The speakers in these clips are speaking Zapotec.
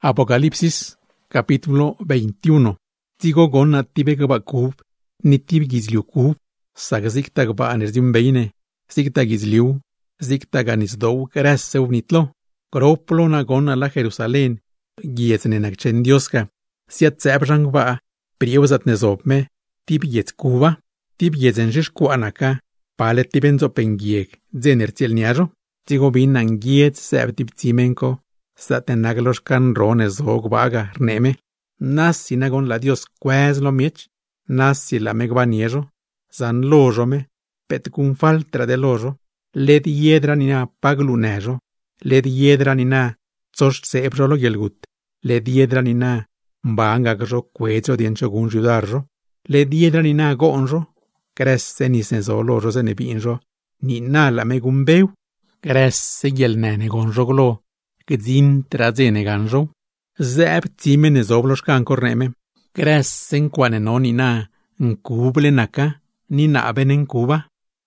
Apocalipsis, capítulo 21. Tigo gonna tibe gaba kub, ni tib gizliu kub, sag zikta gaba anerzim beine, zikta gizliu, zikta ganizdow grasew nitlo, groplo na gonna la Jerusalén, gieznenak chen dioska, siat zebjang ba, priewzat nezobme, tib giez kuba, tib giezen jishkuanaka, pale tibenzo pengiek, zener tielniajo, tigo binan giez seb tib timenko, satenagloshkan rones hogbaga rneme, nasi nagon la Dios quez lo miech, nasi la megbaniejo, zan lojome, pet kun faltra de lojo, led hiedra nina paglunejo, led hiedra nina tsosh sebjolo yelgut, led hiedra nina mbangagjo quecho diencho gun judarjo, led hiedra nina gonjo, cresse ni senzolojo se nebinjo, ni na la megumbeu, cresse yelnene gonjo glo, gzin trazene ganjo, zeb timen ezobloshkan korneme, cressen quanenoni na, nkuble naka, ni naben en Cuba.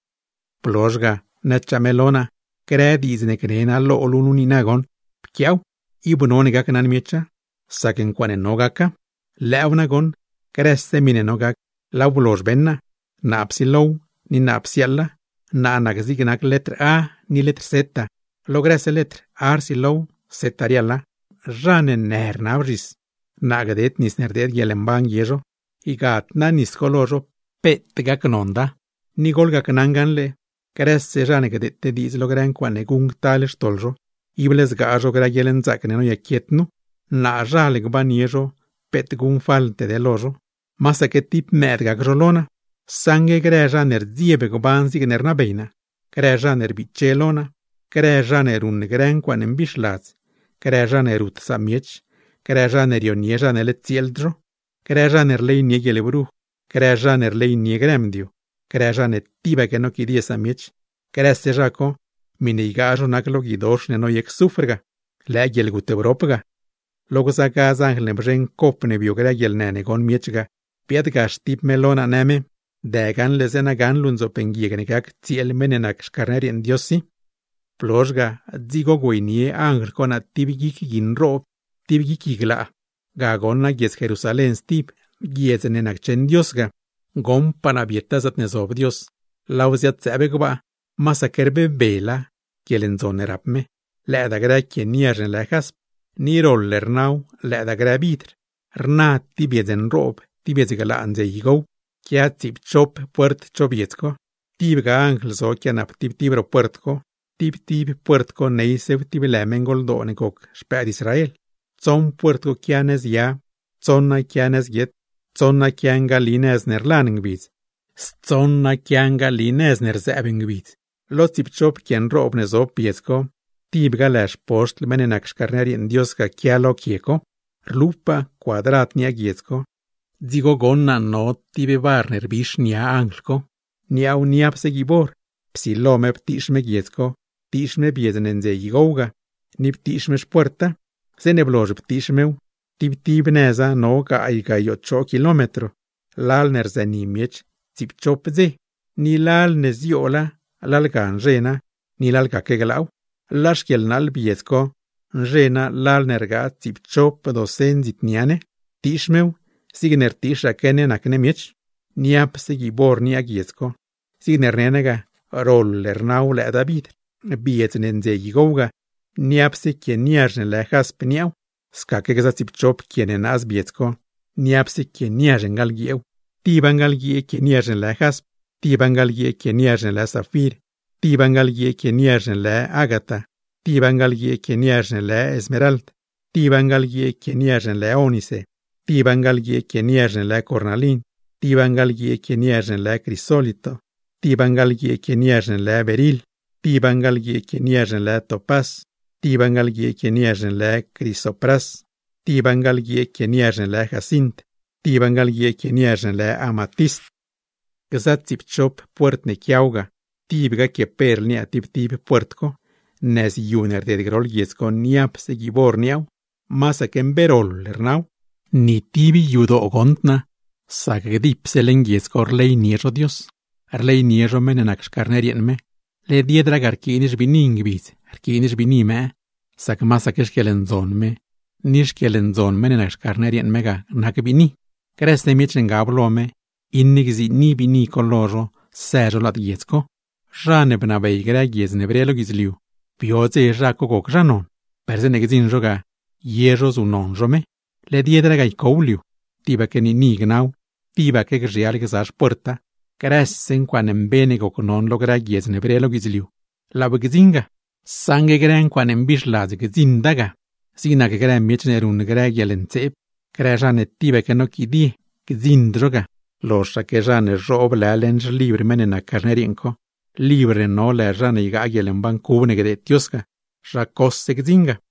Ploshga, nachamelona, credizne crena lo olununi nagon, pkiau, ibunoniga kanan miecha, saken quanenogaka, leonagon, cresse minenogak, laubloshbenna, napsilow, ni napsialla, na nagzignak letra A, ni letra Z, logrese letra arsilow, setariala, ranen ner nabris, nagadet nis nerdet yelembang yejo, igat na nis kolojo, petga knonda, ni golga knanganle, cresse ranegadet te diz logran quane gung tales toljo, ibles gajo gra yelen zakneno yakietnu, na raleg baniejo, pet gung falte de lojo, masa que tip medga grolona, sangue grejaner ziebe gobanzig nernabeina, grejaner bichelona, grejaner un gran quanem bishlaz, crejaner ut samiech, crejaner yoniejaner letieldro, crejaner lei niegelebru, crejaner lei niegremdio, crejaner tiba que no quidie samiech, cresse jaco, mineigajo naklo gidosh ne no yek sufrga, legel gutebropga. Logo sagaz angel nebren kopne biogragel nene gon miechga, piedgas tip melona neme, degan lezena gan lunzo pengiegnek tiel menenak skarnerien diosi, Ploshga, zigo goinie angel kona tibigik ginro, tibigik gla, gagona gies Jerusalén stip, gies nenak chen diosga, gom panabietas nezob dios, lauziat sebegba, masakerbe bela, kielen zonerapme, leda gra kieniajen lehasp, ni roller nau, leda gra bitr, rna tibiezen rob, tibiezgala anze yigo, kia tip chop puert chobietko, tibga angel zo kianap tibro puertko, tib puertko neisev tibilemen goldonekok sped Israel. Zon puertko kianes ya, zonna kianes get, zonna kian galines nerlaningbiz, zonna kian galines nerzebingbiz. Lo tipchop kian rob nezo piesko, tibga lash post menenak skarnerien dioska kialo kieko, rlupa quadrat nia gietsko, zigo gonna no tibe barner bish nia anglko, niau niapse gibor, psilome ptishme gietsko, tishme biedenen ze yigouga, nip tishme puerta, se nebloj ptishmeu, tib neza no ga aiga 8 kilometro, lal nerzeni miech, tip chop ze, ni lal neziola, lal ga njena, ni lal ga keglau, lashkiel nal bietko, njena lal nerga tip chop 200 zitniane, tishmeu, signer tisha kene nakne miech, niap sigibor nia gietko, signer nenega, roller nau le David. Bietnen ze yigouga, niapse kien niajen lehas peniau, skakega tipchop kienen as bietko, niapse kien niajen galgieu, tibangalgie kien niajen lehas, tibangalgie kien niajen le safir, tibangalgie kien niajen le agata, tibangalgie kien niajen le esmerald, tibangalgie kien niajen le onice, tibangalgie kien niajen le cornalin, tibangalgie kien niajen le crisolito, tibangalgie kien niajen le beril, tibangalgie kieniajen le topaz, tibangalgie kieniajen le crisopras, tibangalgie kieniajen le jacint, tibangalgie kieniajen le amatist. Gzat tipchop puert ne kiauga, tibga ke perlnia tib puertko, nes yuner de grol giesco niap se gibor niau, masa ken berol lernau, ni tibi yudo ogontna, sagdip selen giesco rlei nierro dios, rlei nierro menenak skarnerien me, le diedra garkinis biningbit, arkinis binime, sak masakesh kelenzonme, nish kielenzon menen ak karnerien mega nakabini. Kreste miech ngablome, innigizi ni bini koloro, sejo lat yetsko. Rane bnabei gra giez nebrelo gizliu. Bioze rako kok ranon. Persenegizin roga, yeros unon rome. Le diedra kouliu. Tiba que ni gnau. Tiba que grial gizas puerta. Kresen quan embene kokonon logra giez nebrelo gizliu. La begizinga. Sange gran quan embislas gizindaga. Sina que gran miechnerun gra gielenzep. Krajane tiba que no kidi. Gizindroga. Los que rane rob la lens libre menena carnerinko. Libre no la rane iga gielen ban kubne de tioska. Rakos se gizinga.